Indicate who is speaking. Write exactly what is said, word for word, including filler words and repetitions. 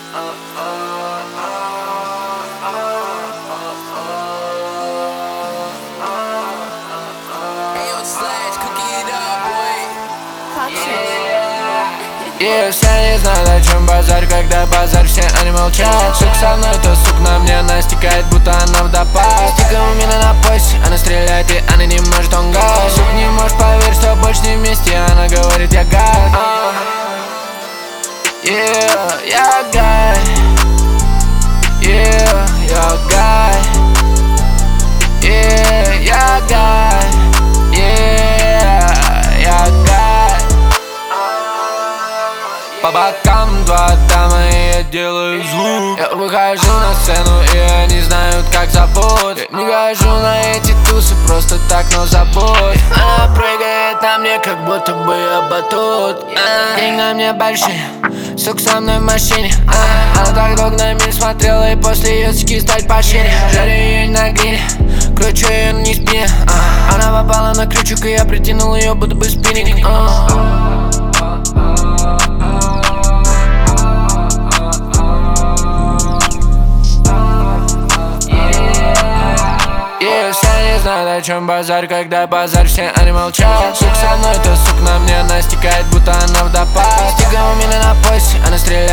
Speaker 1: Yeah, все не знают, о чем базар, когда базар, все они молчат. Сук со мной, то сук на мне, она стекает, будто она водопад. Стика у меня на поясе, она стреляет, и она не может, он газ. Сук не может поверить, что больше не вместе, она говорит, я гад. uh. Yeah, я гад. Yeah, я гад. Yeah, я гад. Yeah, я гад. По бокам два дама, и я делаю звук. Я выхожу на сцену, и они знают, как зовут. Я не хожу на эти тусы, просто так, но забудь. Она прыгает на мне, как будто бы я батут. Деньги на мне большие, сук со мной в машине. Она так долго на меня смотрела, и после ее ски стать пошире. Жарю ее на гриле, кручу ее на спине. Она попала на крючок, и я притянул ее, будто бы спиннинг. Знают, о чем базар, когда базар, все они молчат. Сук со мной, то сук на мне, она стекает, будто она водопад. Стика у меня на поясе, она стреляет.